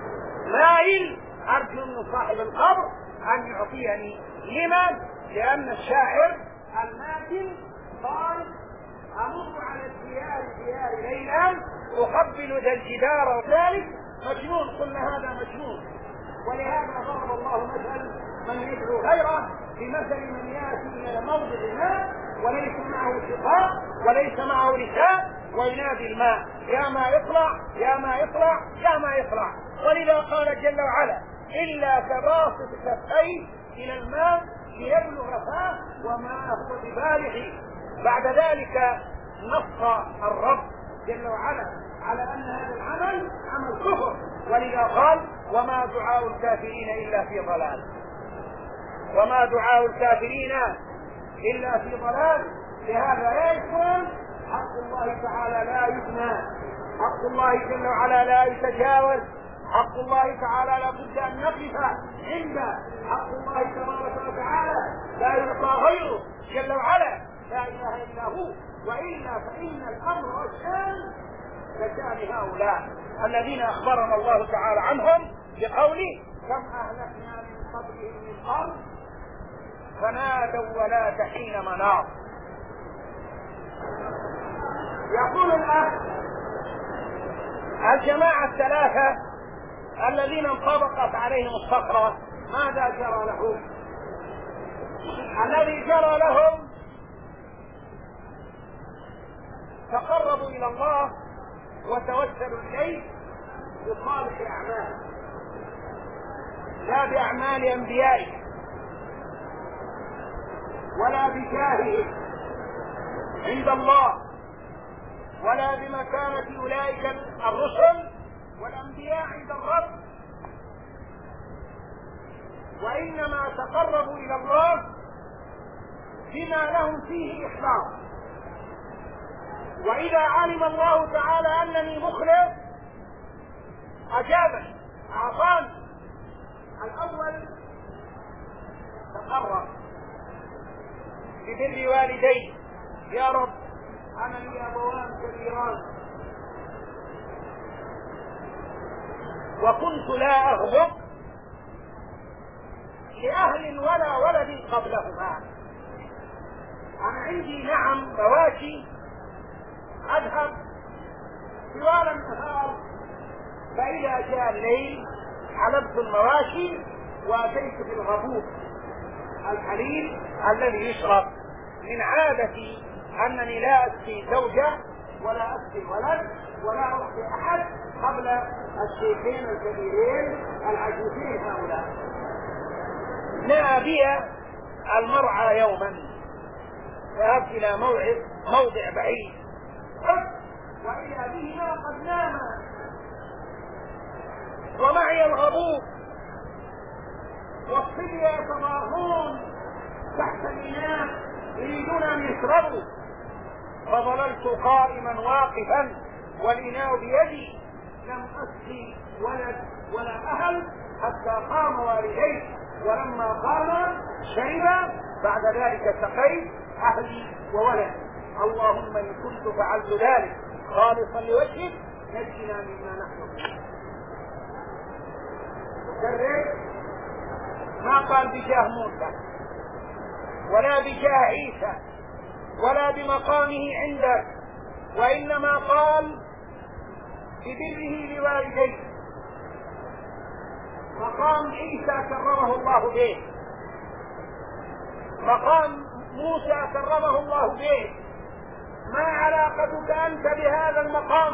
مائل أرجو من صاحب القبر أن يعطيني. لماذا؟ لأن الشاعر الماتن قال: أمر على الديار ليلا أقبل ذا الجدار وذلك مجنون. قلنا هذا مجنون. ولهذا ضرب الله مثل من يدعو غيره بمثل من يأتي إلى موضع ماء وليس معه سقاء وليس معه لسان وينادي الماء: يا ما يطلع يا ما يطلع يا ما يطلع. ولذا قال جل وعلا: إلا كباسط كفيه إلى الماء ليبلغ فاه وما هو ببالغ. بعد ذلك نص الرب جل وعلا على أن هذا العمل عمل كفر، ولذا قال: وما دعاء الكافرين إلا في ضلال. وما دعاء الكافرين إلا في ضلال. لهذا لا يكون حق الله تعالى لا يبنى، حق الله جل وعلا لا يتجاوز، حق الله تعالى لابد أن نقف عنده، حق الله تبارك وتعالى لا يعطى غيره جل وعلا، لا إله إلا هو. وإلا فإن الأمر والشأن كشأن هؤلاء الذين أخبرنا الله تعالى عنهم بقوله: كم أهلكنا من قبلهم من قرن فنادوا ولا تحين مناص. يقول الأخ: الجماعة الثلاثة الذين انطبقت عليهم الصخرة ماذا جرى لهم؟ الذي جرى لهم تقربوا إلى الله وتوسلوا إليه بصالح الأعمال لا بأعمال أنبيائه ولا بجاهه عند الله ولا بمكانة أولئك الرسل والأنبياء عند الرب، وإنما تقربوا إلى الله بما لهم فيه إخلاص. وإذا علم الله تعالى أنني مخلص أجابني أعطاني. الأول تقرب ببر والديه: يا رب أنا لي أبوان كبيران وكنت لا أغضب لأهل ولا ولد قبلهما. أنا عندي نعم مواشي أذهب طوال النهار، فإذا جاء الليل حلبت المواشي وأتيت بالغبوط الحليب الذي يشرب. من عادتي أنني لا أسقي زوجة ولا أسقي ولد ولا أعطي أحد قبل الشيخين الكبيرين العجوزين هؤلاء. نأى بي المرعى يوما، ذهبت إلى موضع بعيد وإذا بهما قد ناما ومعي الغبوط والصبية يتضاغون تحت الإناء يريدون أن يشربوا، فظللت قائما واقفا والإناء بيدي، لم أسقي ولد ولا أهل حتى قام والدي، ولما قام شرب، بعد ذلك سقيت أهلي وولدي. اللهم إن كنت فعلت ذلك خالصا لوجهك نجنا مما نحن فيه. ما قال بجاه موسى ولا بجاه عيسى ولا بمقامه عندك، وإنما قال ببره لوالديه. مقام عيسى كرمه الله به، مقام موسى كرمه الله به. ما علاقتك أنت بهذا المقام؟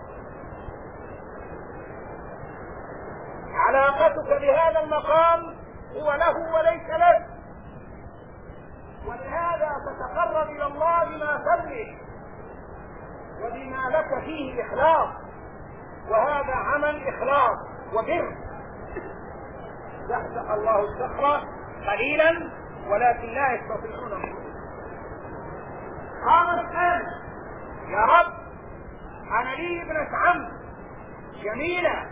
علاقتك بهذا المقام هو له وليس لك، ولهذا تتقرب إلى الله بما تملك وبما لك فيه إخلاص، وهذا عمل إخلاص وبر. زحزح الله الصخرة قليلا ولكن لا يستطيعون. قام الآن يا رب أنا لي ابنة عم جميلة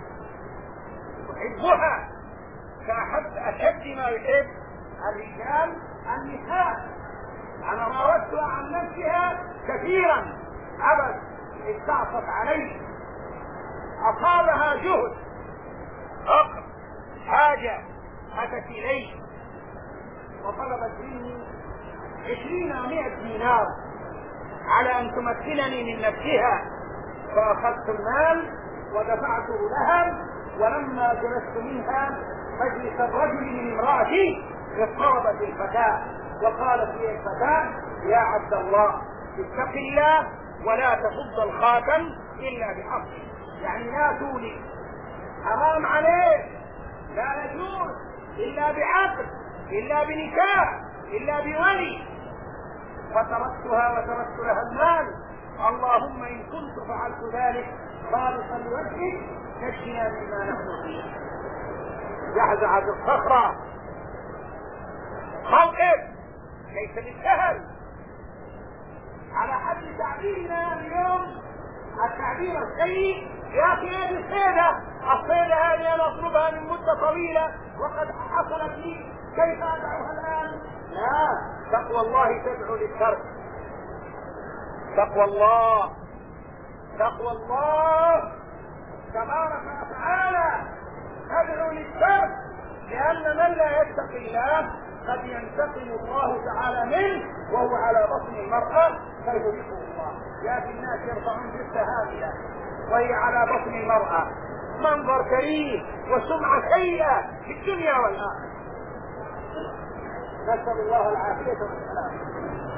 أحبها كأحب أشد ما يحب الرجال النساء، أنا راودتها عن نفسها كثيرا أبد، استعصت علي، أصابها جهد فقر حاجة، أتت إلي وطلبت مني 20 أو 100 دينار على أن تمكنني من نفسها، فأخذت المال ودفعته لها. ولما جلست منها مجلس الرجل من امرأتي اضطربت الفتاة وقالت لي الفتاة يا عبد الله اتق الله ولا تفض الخاتم إلا بحق، يعني لا تولي، حرام عليك، لا يجوز إلا بعقد إلا بنكاح إلا بولي. فتركتها وتركت لها المال. اللهم إن كنت فعلت ذلك خالصا لوجهك نجنا مما نحن فيه. زحزحت الصخرة، موقف ليس بالسهل على حد تعبيرنا اليوم، التعبير السيء. يا أخي هذه الصيدة هذه أنا أطلبها من مدة طويلة وقد حصلت لي، كيف أدعوها الآن؟ لا، تقوى الله تدعو للترك. تقوى الله تبارك وتعالى تدعو للترك، لأن من لا يتقي الله قد ينتقم الله تعالى منه وهو على بطن المرأة فيهلكه الله. يأتي الناس يرفعون جثة هاملة وهي على بطن المرأة، منظر كريم وسمعة سيئة في الدنيا والآخرة. نسأل الله العافية والسلام.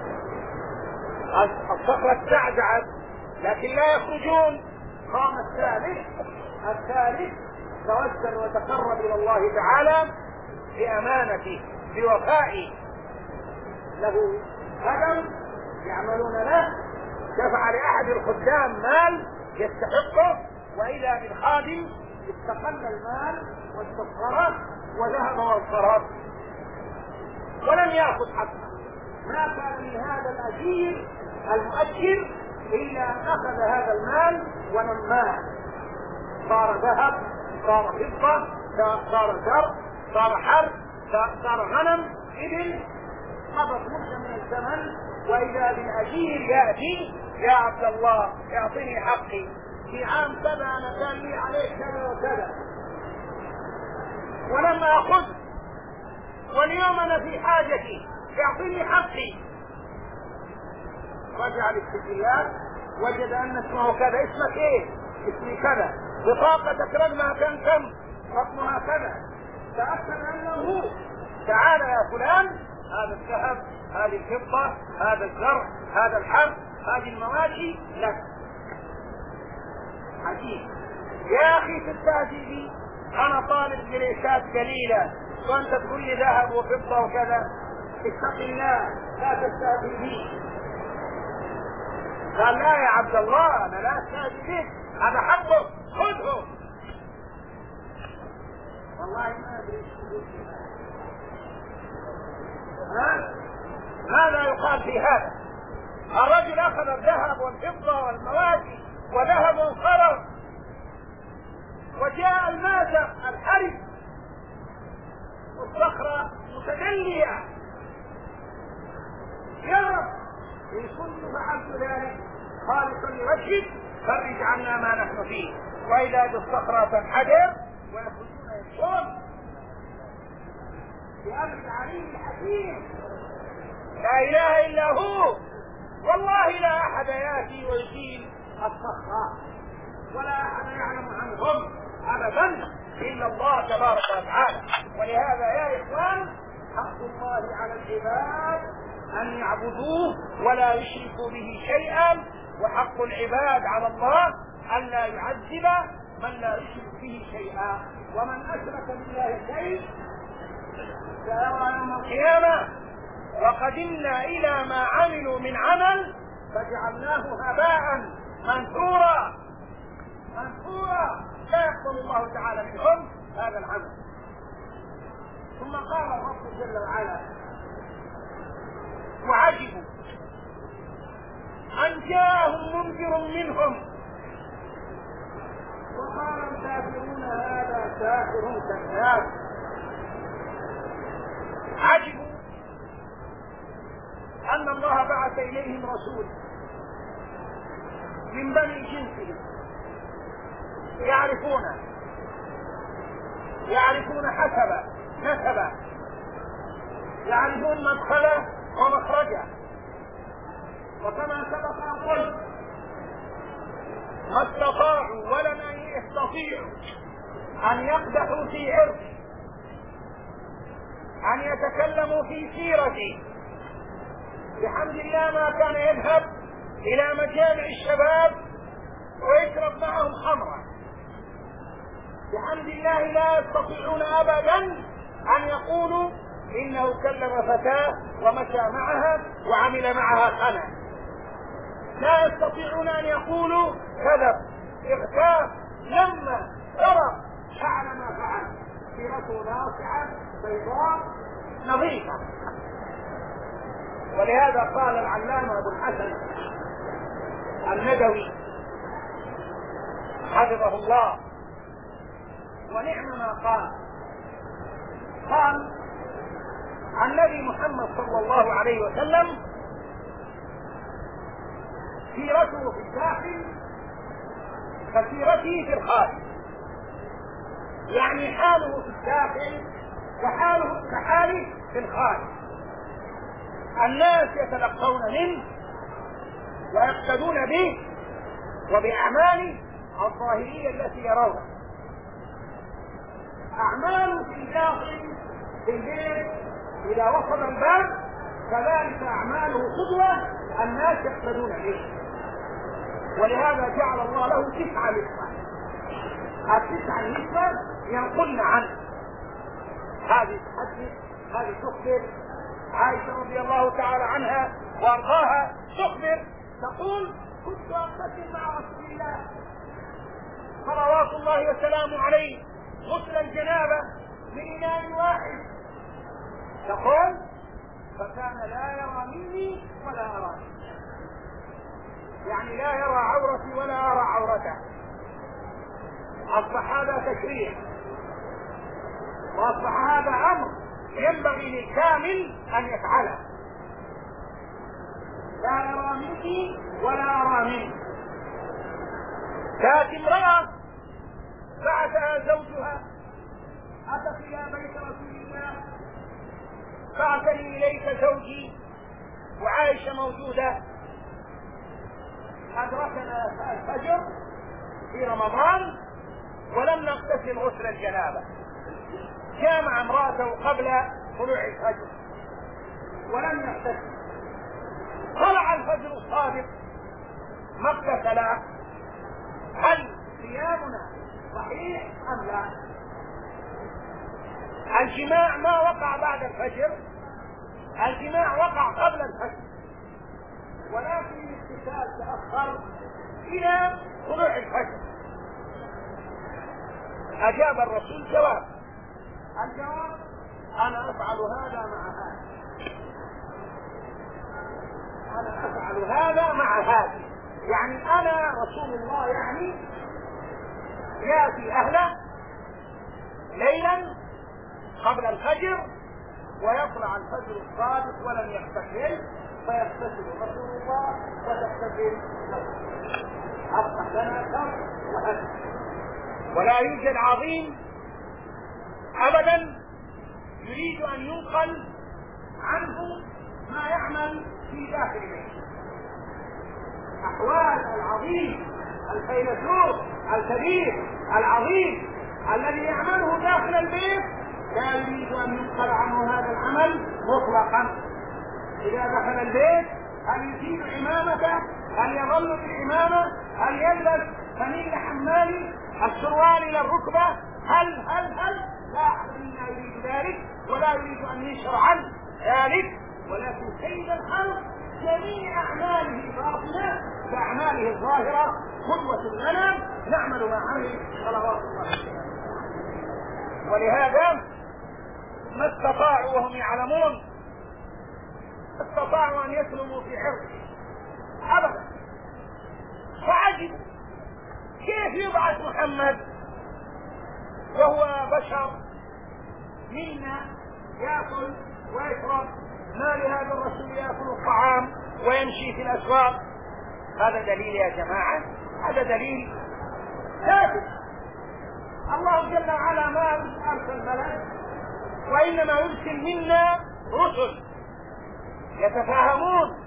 الصخرة استعجعت لكن لا يخرجون. قام الثالث توسل وتقرب إلى الله تعالى بأمانته بوفائه، له خدم يعملون له، دفع لأحد الخدام مال يستحقه، وإذا بالخادم استقل المال واستصغره وذهب وانصرف ولم يأخذ حقه. ما كان من هذا الأجير المؤجر إلا أن أخذ هذا المال ونماه، صار ذهب، صار فضة، صار زرع، صار حرث، صار غنم، إبل. مضت مدة من الزمن وإذا بالأجير يأتي يا عبد الله اعطني حقي، في عام كذا أنا كان لي عليك كذا وكذا، ولم آخذ، واليوم أنا في حاجتي، يعطيني حقي. رجع للسجلات وجد أن اسمه كذا. اسمك إيه؟ اسمي كذا. بطاقتك رقمها كم؟ رقمها كذا. تأكد أنه هو. تعال يا فلان، هذا الذهب، هذه الفضة، هذا الزرع، هذا الحب، هذه المواشي لك. عجيب يا أخي، تستهزئ بي؟ أنا طالب جليسات قليلة وأنت تقول لي ذهب وفضة وكذا. اتق الله، لا تستهزئ بي. قال لا يا عبد الله، أنا لا أستهزئ بك، هذا حقك، خذه. والله ما أدري ماذا يقال في هذا. الرجل أخذ الذهب والفضة والمواشي وذهب وانخرط، وجاء المازق الحرب والصخرة متدلية. يا رب إن كنت فعلت ذلك خالصا لوجهك فرج عنا ما نحن فيه، وإذا بالصخرة تنحدر ويخرجون يمشون بأمر العليم الحكيم. لا إله إلا هو. والله لا أحد يأتي ويشيل الصخرة، ولا أحد يعلم عنهم أبدا إلا الله تبارك وتعالى. ولهذا يا إخوان، حق الله على العباد أن يعبدوه ولا يشركوا به شيئا، وحق العباد على الله أن لا يعذب من لا يشرك به شيئا. ومن أشرك بالله شيء سيرى يوم القيامة وقدمنا إلى ما عملوا من عمل فجعلناه هباء منثورا. لا يقبل الله تعالى منهم هذا العمل. ثم قال الرب جل وعلا: وعجبوا أن جاءهم منذر منهم وقال الكافرون هذا ساحر كذاب. عجبوا أن الله بعث إليهم رسول من بني جنسهم يعرفون حسبه نسبه، يعرفون مدخله ومخرجه. وكما سبق أن قلت ما استطاعوا ولم يستطيعوا أن يقدحوا في عرضه، أن يتكلموا في سيرته. بحمد الله ما كان يذهب إلى مجامع الشباب ويشرب معهم خمرا. بحمد الله لا يستطيعون أبدا أن يقولوا إنه كلم فتاة ومشى معها وعمل معها خنا. لا يستطيعون أن يقولوا كذب، اغتاب، لما سرق، فعل ما فعل. سيرته ناصعة بيضاء نظيفة. ولهذا قال العلامة أبو الحسن الندوي حفظه الله ونعم ما قال النبي محمد صلى الله عليه وسلم سيرته في الداخل كسيرته في الخارج، يعني حاله في الداخل كحاله في الخارج. الناس يتلقون منه ويقتدون به وبأعماله الظاهرية التي يرونها. أعماله في الداخل في البيت إذا وصل الباب كذلك أعماله قدوة، الناس يقتدون به. ولهذا جعل الله له 9 نسبة. ال9 نسبة ينقلن عنه. هذه تحدث، هذه تخبر. عائشة رضي الله تعالى عنها وارضاها تخبر تقول: كنت أغتسل مع رسول الله صلوات الله وسلامه عليه غسل الجنابة من إناء واحد. تقول: فكان لا يرى مني ولا أراني، يعني لا يرى عورتي ولا أرى عورته. أصبح هذا تشريع، وأصبح هذا أمر ينبغي للكامل أن يفعله. لا يرى مني ولا أرى منه. كانت امرأة بعثها زوجها أتت إلى بيت رسول الله، بعثني إليك زوجي وعائشة موجودة، أدركنا الفجر في رمضان ولم نغتسل غسل الجنابة، جامع امرأته قبل طلوع الفجر ولم يغتسل، طلع الفجر الصادق ما اغتسل، هل صيامنا صحيح أم لا؟ الجماع ما وقع بعد الفجر، الجماع وقع قبل الفجر، ولكن الاغتسال تأخر إلى طلوع الفجر. أجاب الرسول جواب، الجواب أنا أفعل هذا مع هذا، أنا أفعل هذا مع هذا، يعني أنا رسول الله، يعني يأتي أهله ليلا قبل الفجر ويطلع الفجر الصادق ولم يغتسل، فيغتسل رسول الله وتغتسل أصبح لنا شر وهدف. ولا يوجد عظيم أبدا يريد أن ينقل عنه ما يعمل في داخل بيته. أحوال العظيم الفيلسوف الكبير العظيم الذي يعمله داخل البيت لا يريد أن ينقل عنه هذا العمل مطلقا. إذا دخل البيت هل يزيل عمامته؟ هل يظل بالعمامة؟ هل يلبس فنيل حمالي السروال إلى الركبة؟ هل لا أحد منا يريد ذلك ولا يريد أن ينشر عنه ذلك، ولكن سيد الخلق جميع أعماله باطنة كأعماله الظاهرة قدوة لنا نعمل ما عمل صلوات الله. ولهذا ما استطاعوا وهم يعلمون استطاعوا أن يسلموا في عرضه أبدا، فعجبوا كيف يبعث محمد وهو بشر منا يأكل ويشرب، ما لهذا الرسول يأكل الطعام ويمشي في الأسواق؟ هذا دليل يا جماعة، هذا دليل ثابت. الله جل وعلا ما أرسل ملك، وإنما يرسل منا رسل يتفاهمون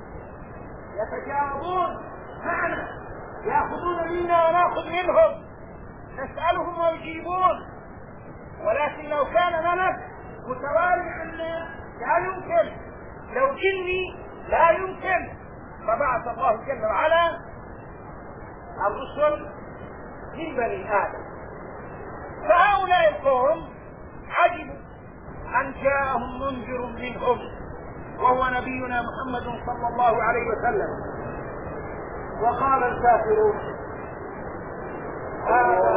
يتجاوبون معنا، يأخذون منا ونأخذ منهم، نسألهم ويجيبون. ولكن لو كان ملك متوالي عنا لا يمكن، لو جني لا يمكن، فبعث الله جل وعلا الرسل من بني آدم. فهؤلاء القوم عجبوا أن جاءهم منذر منهم وهو نبينا محمد صلى الله عليه وسلم، وقال الكافرون هذا